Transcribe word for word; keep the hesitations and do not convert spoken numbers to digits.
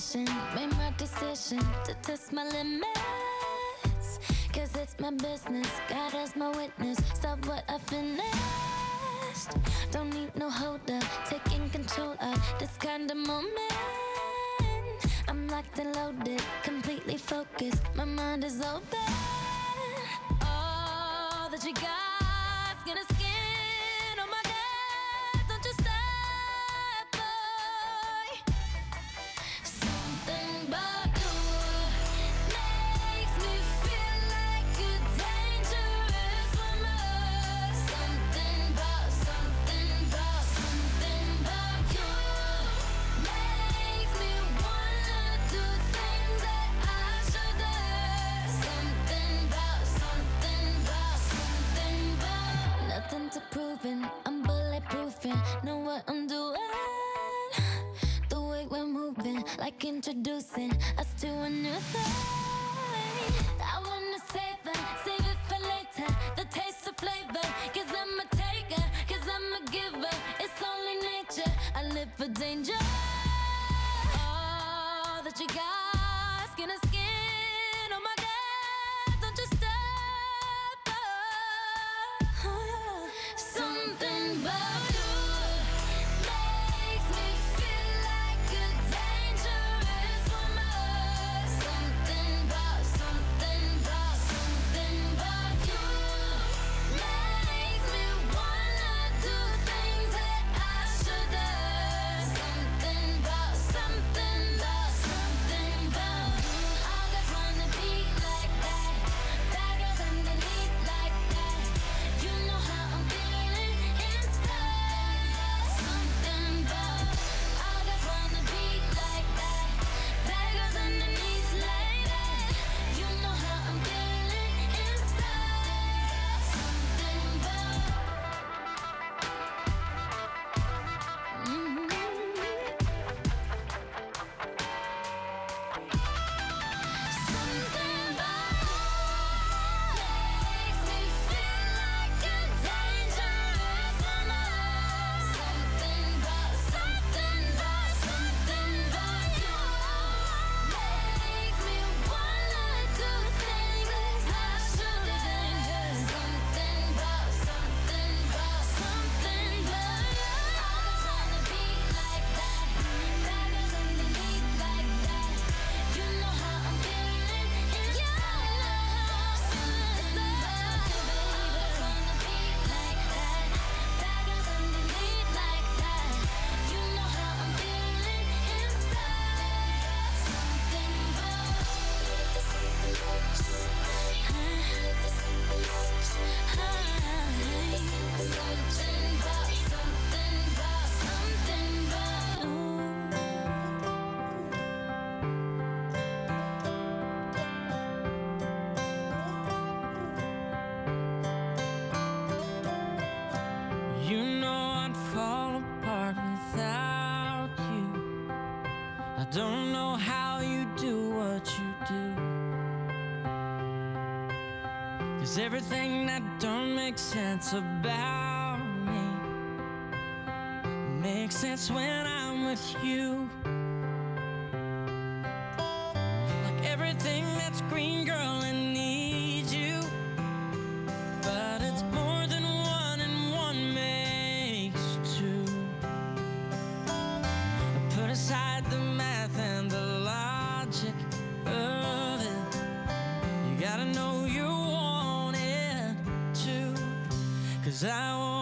intuition, made my decision to test my limits. Cause it's my business, God as my witness. Stop what I finished. Don't need no holder, taking control of this kind of moment. I'm locked and loaded, completely focused. My mind is open. All that you got's gonna skin on my neck. Don't you stop, boy. Something about you makes me feel like a dangerous woman. Something about, something about, something about you makes me wanna do things that I shouldn't. Something about, something about, something about. Nothing to proving, I'm bulletproofing. Know what I'm doing. The way we're moving, like introducing us to a new thing. I wanna save it, save it for later. The taste of flavor, cause I'm a taker, cause I'm a giver. It's only nature, I live for danger. All that you got's gonna skin on my neck. Don't you stop, oh. Something about you makes me feel like a dangerous woman. Something about, something about, something about you makes me wanna do things that I shouldn't. Something about, something about, something about you. All guys wanna be like that. Bad girls underneath like that. You know how I'm feeling inside. Something about, all guys wanna be like that. Bad girls underneath like that. You know how I'm feeling inside. Something about. Mm-hmm. Something about makes me feel like a dangerous woman. Something about, something about, something about you makes me wanna do things I shouldn't. Something about, something about, something about you. All guys wanna be like that. Bad girls underneath like that. You know how I'm feeling inside. Something about you, baby. All guys wanna be like that. Bad girls underneath like that. You know how I'm feeling inside. Something about. Something about you. Something about, something about, something about you. You know I'd fall apart without you. I don't know how you do what you do. Cause everything that don't make sense about me makes sense when I'm with you. Like everything that's green, girl, it needs you. But it's more than one and one makes two. Put aside the math and the logic of it. You gotta know you want it too. Cause I want